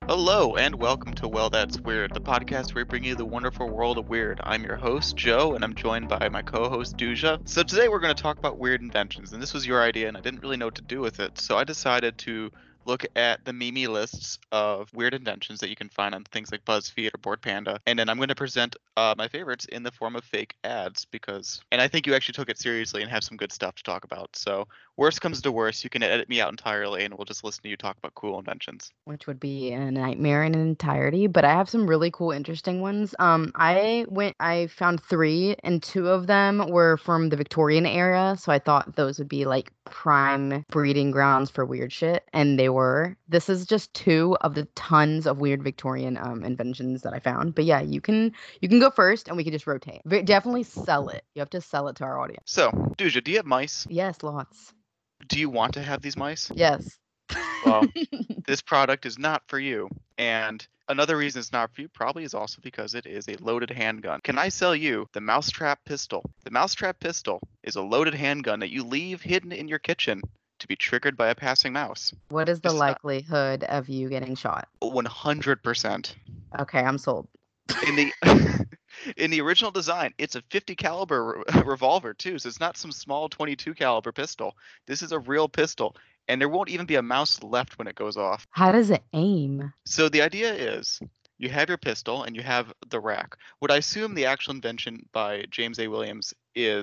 Hello and welcome to Well That's Weird, the podcast where we bring you the wonderful world of weird. I'm your host, Joe, and I'm joined by my co-host, Duja. So today we're going to talk about weird inventions, and this was your idea, and I didn't really know what to do with it, so I decided to look at the Mimi lists of weird inventions that you can find on things like BuzzFeed or Board Panda, and then I'm going to present my favorites in the form of fake ads and I think you actually took it seriously and have some good stuff to talk about. So worst comes to worst, you can edit me out entirely, and we'll just listen to you talk about cool inventions. Which would be a nightmare in entirety, but I have some really cool, interesting ones. I found three, and two of them were from the Victorian era, so I thought those would be like prime breeding grounds for weird shit, and they were. This is just two of the tons of weird Victorian inventions that I found. But yeah, you can go first, and we can just rotate. Definitely sell it. You have to sell it to our audience. So, Duja, do you have mice? Yes, lots. Do you want to have these mice? Yes. Well, this product is not for you. And another reason it's not for you probably is also because it is a loaded handgun. Can I sell you the Mousetrap pistol? The Mousetrap pistol is a loaded handgun that you leave hidden in your kitchen to be triggered by a passing mouse. What is the This is not likelihood of you getting shot? 100%. Okay, I'm sold. In the in the original design, it's a 50 caliber revolver too, so it's not some small 22 caliber pistol. This is a real pistol, and there won't even be a mouse left when it goes off. How does it aim? So the idea is you have your pistol and you have the rack. What I assume the actual invention by James A. Williams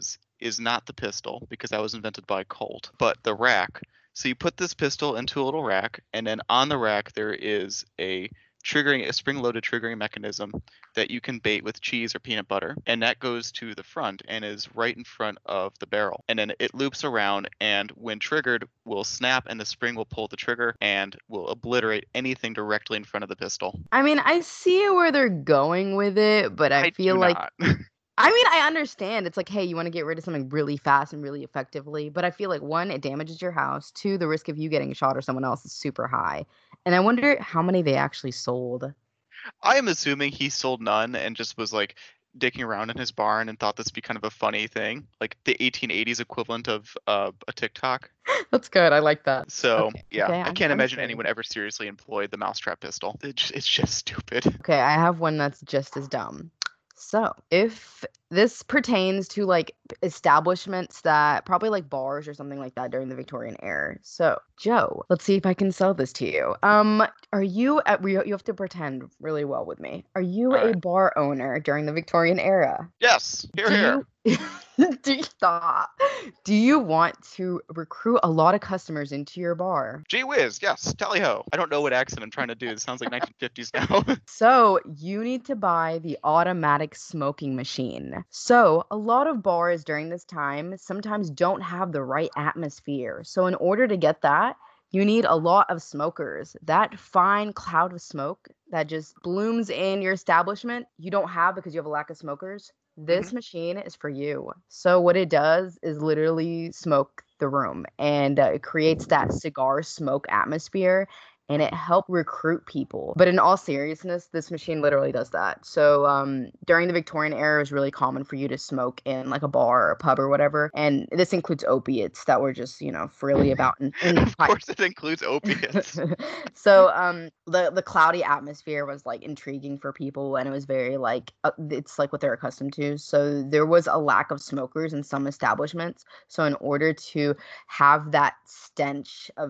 is not the pistol, because that was invented by Colt, but the rack. So you put this pistol into a little rack, and then on the rack there is a spring-loaded triggering mechanism that you can bait with cheese or peanut butter, and that goes to the front and is right in front of the barrel, and then it loops around, and when triggered will snap and the spring will pull the trigger and will obliterate anything directly in front of the pistol. I mean, I see where they're going with it, but I I feel do like not. I mean, I understand. It's like, hey, you want to get rid of something really fast and really effectively, but I feel like one, it damages your house. Two, the risk of you getting shot or someone else is super high. And I wonder how many they actually sold. I am assuming he sold none and just was like dicking around in his barn and thought this would be kind of a funny thing, like the 1880s equivalent of a TikTok. That's good. I like that. So Okay. yeah, Okay, I can't I'm imagine sold. anyone ever seriously employed the mousetrap pistol. It's just stupid. Okay, I have one that's just as dumb. So, if this pertains to like establishments that probably like bars or something like that during the Victorian era. So, Joe, let's see if I can sell this to you. Are you you have to pretend really well with me. Are you All a right. bar owner during the Victorian era? Yes. Here, Do here. you do you stop? Do you want to recruit a lot of customers into your bar? Gee whiz. Yes. Tally ho. I don't know what accent I'm trying to do. This sounds like 1950s now. So you need to buy the automatic smoking machine. So a lot of bars during this time sometimes don't have the right atmosphere. So in order to get that, you need a lot of smokers. That fine cloud of smoke that just blooms in your establishment, you don't have because you have a lack of smokers. hmm This machine is for you. So what it does is literally smoke the room, and it creates that cigar smoke atmosphere, and it helped recruit people. But in all seriousness, this machine literally does that. So during the Victorian era, it was really common for you to smoke in like a bar or a pub or whatever, and this includes opiates that were just freely about in Of course, it includes opiates. so the cloudy atmosphere was like intriguing for people, and it was very like it's like what they're accustomed to. So there was a lack of smokers in some establishments. So in order to have that stench of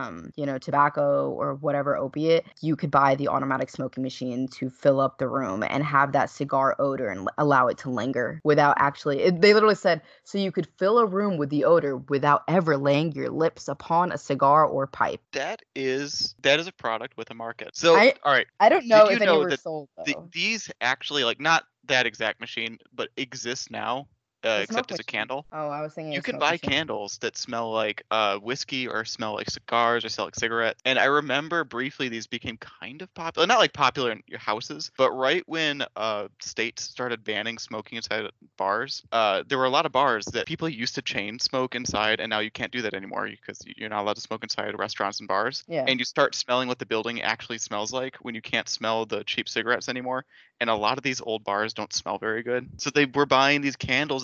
tobacco or whatever opiate, you could buy the automatic smoking machine to fill up the room and have that cigar odor and allow it to linger without they literally said, so you could fill a room with the odor without ever laying your lips upon a cigar or pipe. That is a product with a market. So, I all right. I don't Did know you if any know were that sold though. these actually, like, not that exact machine, but exists now, The smoke except as a machine. candle? Oh, I was thinking You a can smoke buy machine. candles that smell like whiskey or smell like cigars or smell like cigarettes. And I remember briefly these became kind of popular, not like popular in your houses, but right when states started banning smoking inside bars, there were a lot of bars that people used to chain smoke inside, and now you can't do that anymore because you're not allowed to smoke inside restaurants and bars. Yeah. And you start smelling what the building actually smells like when you can't smell the cheap cigarettes anymore. And a lot of these old bars don't smell very good. So they were buying these candles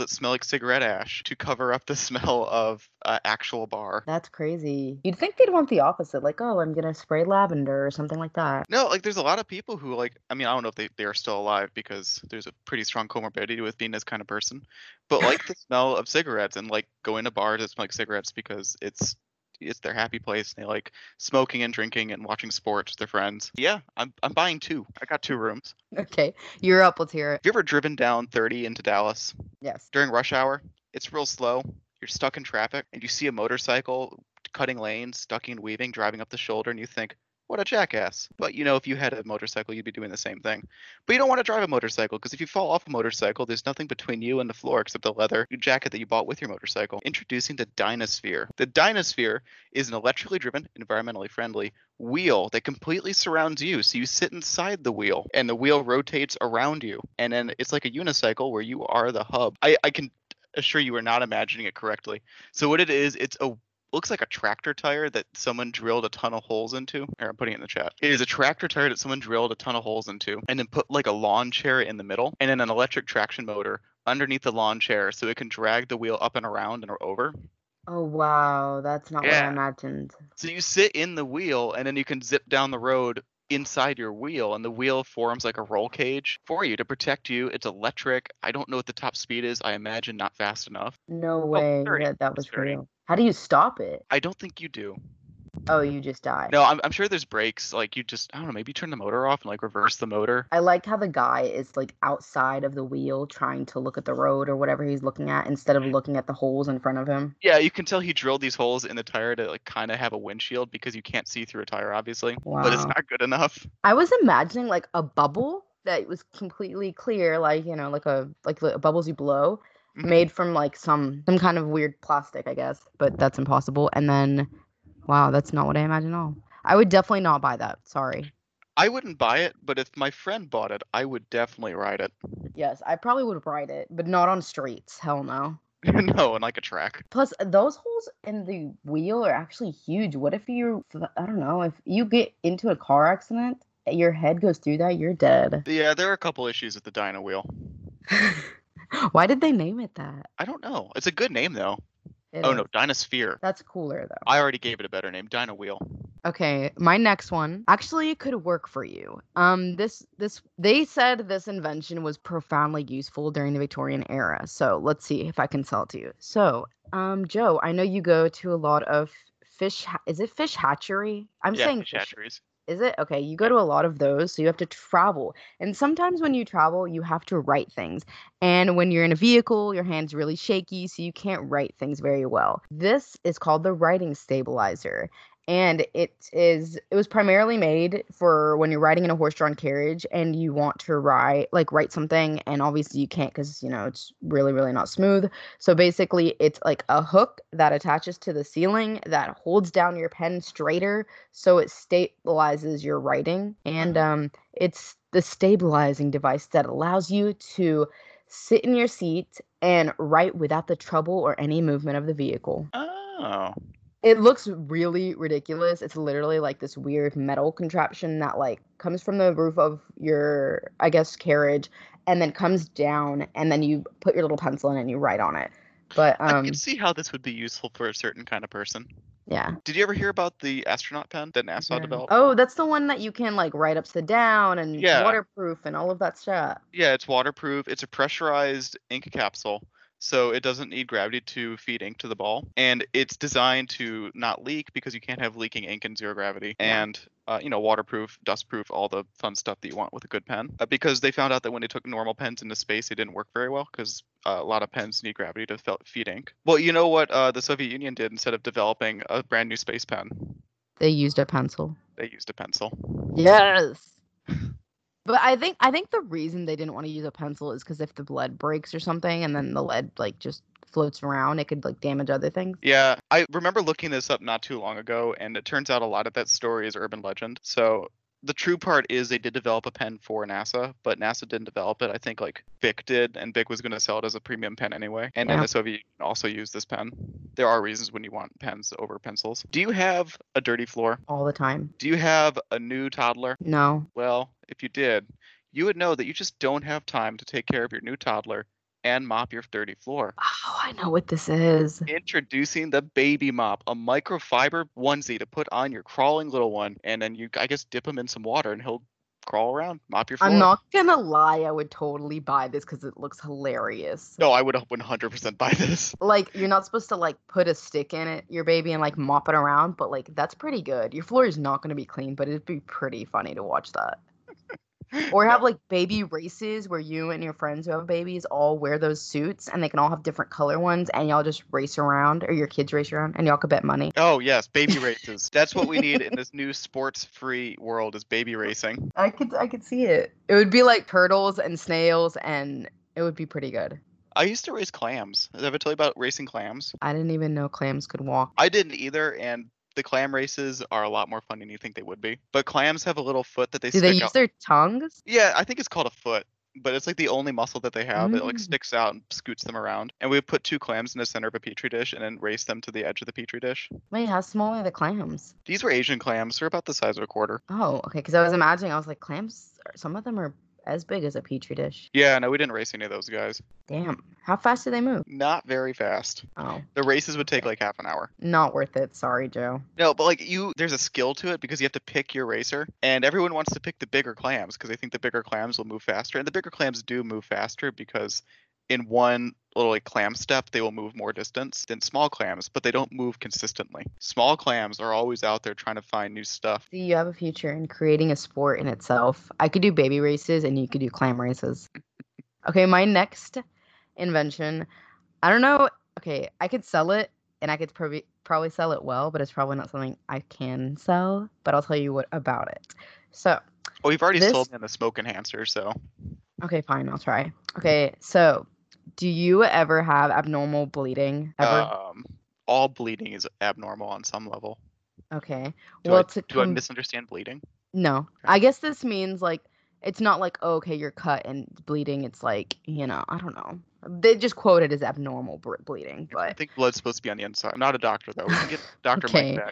that smell like cigarette ash to cover up the smell of actual bar. That's crazy. You'd think they'd want the opposite, like, oh, I'm gonna spray lavender or something like that. No, like there's a lot of people who like, I mean, I don't know if they are still alive because there's a pretty strong comorbidity with being this kind of person, but like the smell of cigarettes and like going to bars that smell like cigarettes because it's their happy place. And they like smoking and drinking and watching sports with their friends. Yeah, I'm buying 2. I got 2 rooms. Okay, you're up. Let's hear it. Have you ever driven down 30 into Dallas Yes. during rush hour? It's real slow. You're stuck in traffic and you see a motorcycle cutting lanes, ducking and weaving, driving up the shoulder, and you think, what a jackass. But you know, if you had a motorcycle, you'd be doing the same thing. But you don't want to drive a motorcycle because if you fall off a motorcycle, there's nothing between you and the floor except the leather jacket that you bought with your motorcycle. Introducing the Dynasphere. The Dynasphere is an electrically driven, environmentally friendly wheel that completely surrounds you. So you sit inside the wheel and the wheel rotates around you. And then it's like a unicycle where you are the hub. I can assure you are not imagining it correctly. So what it is, it's a looks like a tractor tire that someone drilled a ton of holes into. Here, I'm putting it in the chat. It is a tractor tire that someone drilled a ton of holes into and then put like a lawn chair in the middle and then an electric traction motor underneath the lawn chair so it can drag the wheel up and around and over. Oh wow, that's not what I Yeah. imagined. So you sit in the wheel and then you can zip down the road inside your wheel, and the wheel forms like a roll cage for you to protect you. It's electric. I don't know what the top speed is. I imagine not fast enough. No way 30. that was It's 30. real. How do you stop it? I don't think you do. Oh, you just die. No, I'm sure there's brakes. Like you just, I don't know, maybe turn the motor off and like reverse the motor. I like how the guy is like outside of the wheel trying to look at the road or whatever he's looking at instead of looking at the holes in front of him. Yeah, you can tell he drilled these holes in the tire to like kind of have a windshield because you can't see through a tire, obviously. But it's Wow. not good enough. I was imagining like a bubble that was completely clear, like, you know, like the bubbles you blow, Mhm. made from like some kind of weird plastic, I guess. But that's impossible. And then, wow, that's not what I imagined at all. I would definitely not buy that. Sorry. I wouldn't buy it, but if my friend bought it, I would definitely ride it. Yes, I probably would ride it, but not on streets. Hell no. No, on like a track. Plus, those holes in the wheel are actually huge. What if I don't know, if you get into a car accident, your head goes through that, you're dead. Yeah, there are a couple issues with the Dyna wheel. Why did they name it that? I don't know. It's a good name though. It Oh is. no, Dynasphere. That's cooler though. I already gave it a better name, Dyna wheel. Okay, my next one actually could work for you. This they said this invention was profoundly useful during the Victorian era. So let's see if I can sell it to you. So, Joe, I know you go to a lot of is it fish hatchery? I'm Yeah, saying fish hatcheries. Is it? Okay, you go to a lot of those, so you have to travel. And sometimes when you travel, you have to write things. And when you're in a vehicle, your hand's really shaky, so you can't write things very well. This is called the writing stabilizer. And it was primarily made for when you're riding in a horse-drawn carriage and you want to write something, and obviously you can't because, you know, it's really, really not smooth. So basically it's like a hook that attaches to the ceiling that holds down your pen straighter so it stabilizes your writing. And it's the stabilizing device that allows you to sit in your seat and write without the trouble or any movement of the vehicle. Oh. It looks really ridiculous. It's literally like this weird metal contraption that like comes from the roof of your, I guess, carriage and then comes down, and then you put your little pencil in and you write on it. But I can see how this would be useful for a certain kind of person. yeah. Did you ever hear about the astronaut pen that NASA developed? Oh, that's the one that you can like write upside down and Yeah. waterproof and all of that stuff. Yeah, it's waterproof. It's a pressurized ink capsule, so it doesn't need gravity to feed ink to the ball. And it's designed to not leak because you can't have leaking ink in zero gravity. Yeah. And, waterproof, dustproof, all the fun stuff that you want with a good pen. Because they found out that when they took normal pens into space, they didn't work very well because a lot of pens need gravity to feed ink. Well, you know what the Soviet Union did instead of developing a brand new space pen? They used a pencil. They used a pencil. Yes. But I think the reason they didn't want to use a pencil is because if the lead breaks or something and then the lead like just floats around, it could like damage other things. Yeah, I remember looking this up not too long ago, and it turns out a lot of that story is urban legend. So the true part is they did develop a pen for NASA, but NASA didn't develop it. I think like Bic did, and Bic was going to sell it as a premium pen anyway. And then Yeah. the Soviet Union also used this pen. There are reasons when you want pens over pencils. Do you have a dirty floor? All the time. Do you have a new toddler? No. Well, if you did, you would know that you just don't have time to take care of your new toddler and mop your dirty floor. Oh, I know what this is. Introducing the Baby Mop, a microfiber onesie to put on your crawling little one, and then you, I guess, dip him in some water, and he'll crawl around, mop your floor. I'm not gonna lie, I would totally buy this because it looks hilarious. No, I would 100% buy this. Like, you're not supposed to like put a stick in it, your baby, and like mop it around, but like that's pretty good. Your floor is not gonna be clean, but it'd be pretty funny to watch that. Or have like baby races where you and your friends who have babies all wear those suits and they can all have different color ones and y'all just race around, or your kids race around and y'all could bet money. Oh yes, baby races. That's what we need in this new sports-free world, is baby racing. I could see it. It would be like turtles and snails, and it would be pretty good. I used to race clams. Did I ever tell you about racing clams? I didn't even know clams could walk. I didn't either, and the clam races are a lot more fun than you think they would be. But clams have a little foot that they Do stick they use out. their tongues? Yeah, I think it's called a foot, but it's like the only muscle that they have. It like Mm. sticks out and scoots them around. And we put 2 clams in the center of a petri dish and then race them to the edge of the petri dish. Wait, how small are the clams? These were Asian clams. They're about the size of a quarter. Oh, okay. Because I was imagining, I was like, clams, some of them are as big as a petri dish. Yeah, no, we didn't race any of those guys. Damn. How fast do they move? Not very fast. Oh, The races would take like half an hour. not worth it. Sorry, Joe. No, but like there's a skill to it because you have to pick your racer, and everyone wants to pick the bigger clams because they think the bigger clams will move faster, and the bigger clams do move faster because in one little like clam step they will move more distance than small clams, but they don't move consistently. Small clams are always out there trying to find new stuff. Do you have a future in creating a sport in itself? I could do baby races and you could do clam races. Okay, my next invention, I don't know. Okay, I could sell it and I could probably sell it well, but it's probably not something I can sell, but I'll tell you what about it. So, Oh, we've already This- sold me on the smoke enhancer, so okay, fine, I'll try. Okay, so do you ever have abnormal bleeding? Ever? all bleeding is abnormal on some level. Okay. Do Well, I, do I misunderstand bleeding? No. I guess this means like it's not like, oh, okay, you're cut and bleeding. It's like, I don't know. They just quote it as abnormal bleeding, I but think blood's supposed to be on the inside. I'm not a doctor though. We can get Dr. Okay. Mike back.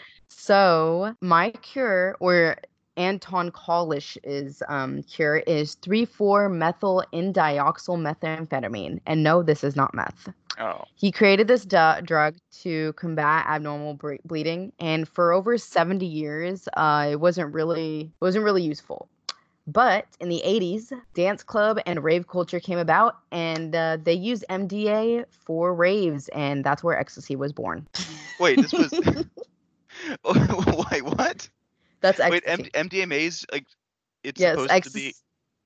so my cure, or Anton Kalisch's cure, is 3,4-methyl indioxyl methamphetamine. And no, this is not meth. Oh. He created this drug to combat abnormal bleeding, and for over 70 years, it wasn't really useful. But in the 80s, dance club and rave culture came about, and they used MDA for raves, and that's where ecstasy was born. Wait, this was Wait, what? That's Wait, ecstasy. MDMA's like it's Yes, supposed to be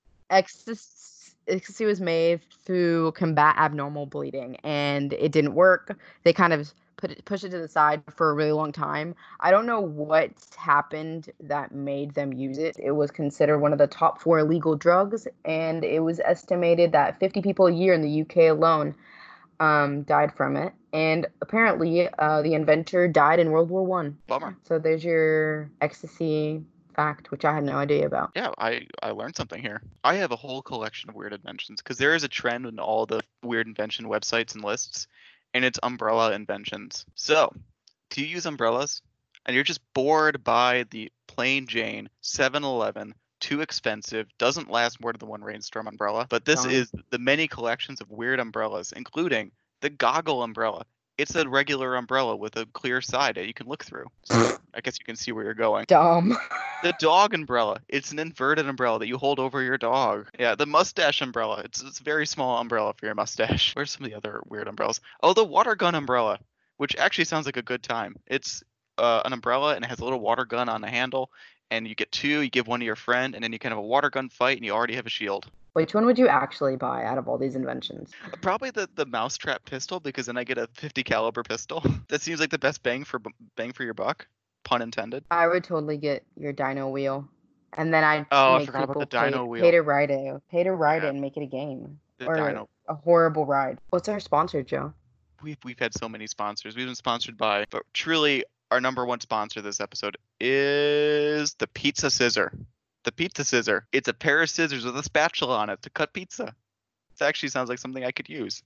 ecstasy was made to combat abnormal bleeding, and it didn't work. They kind of pushed it to the side for a really long time. I don't know what happened that made them use it. It was considered one of the top 4 illegal drugs, and it was estimated that 50 people a year in the UK alone died from it. And apparently, the inventor died in World War One. Bummer. So there's your ecstasy fact, which I had no idea about. Yeah, I learned something here. I have a whole collection of weird inventions because there is a trend in all the weird invention websites and lists, and it's umbrella inventions. So, do you use umbrellas? And you're just bored by the plain Jane 7-Eleven, too expensive, doesn't last more than one rainstorm umbrella. But this Darn. is the many collections of weird umbrellas, including the goggle umbrella. It's a regular umbrella with a clear side that you can look through. So I guess you can see where you're going. Dumb. The dog umbrella. It's an inverted umbrella that you hold over your dog. Yeah, the mustache umbrella. It's a very small umbrella for your mustache. Where's some of the other weird umbrellas? Oh, the water gun umbrella, which actually sounds like a good time. It's an umbrella and it has a little water gun on the handle, and you get 2, you give one to your friend, and then you can have a water gun fight, and you already have a shield. Which one would you actually buy out of all these inventions? Probably the mousetrap pistol, because then I get a 50 caliber pistol. That seems like the best bang for your buck, pun intended. I would totally get your dino wheel, and then I'd Oh, I make forgot about people the dino wheel. pay to ride it, Yeah. and make it a game The or dino. a horrible ride. What's our sponsor, Joe? We've had so many sponsors. We've been sponsored by, but truly our number one sponsor this episode is the Pizza Scissor. The Pizza Scissor. It's a pair of scissors with a spatula on it to cut pizza. This actually sounds like something I could use.